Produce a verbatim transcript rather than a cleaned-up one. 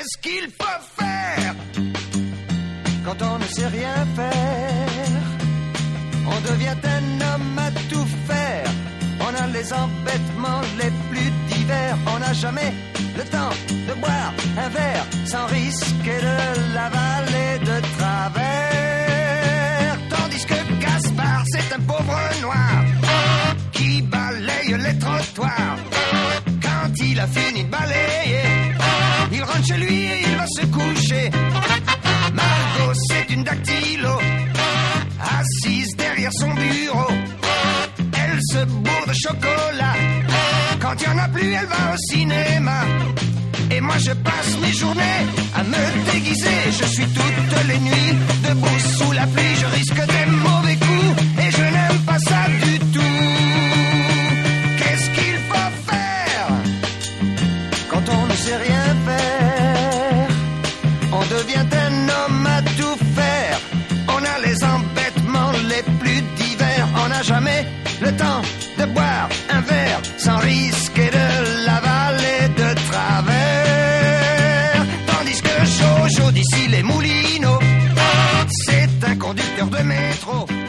Qu'est-ce qu'il faut faire quand on ne sait rien faire? On devient un homme à tout faire. On a les embêtements les plus divers. On n'a jamais le temps de boire un verre sans risquer de l'avaler de travers. Tandis que Gaspard, c'est un pauvre noir qui balaye les trottoirs. Quand il a fini de balayer, il rentre chez lui et il va se coucher. Margot, c'est une dactylo, assise derrière son bureau. Elle se bourre de chocolat. Quand il n'y en a plus, elle va au cinéma. Et moi je passe mes journées à me déguiser. Je suis toutes les nuits debout sous la pluie. Je risque des mauvais coups et je n'aime pas ça du tout. Qu'est-ce qu'il faut faire quand on ne sait rien faire? On devient un homme à tout faire. On a les embêtements les plus divers. On n'a jamais le temps de boire un verre sans risquer de l'avaler de travers. Tandis que Jojo d'ici les Moulineaux, c'est un conducteur de métro.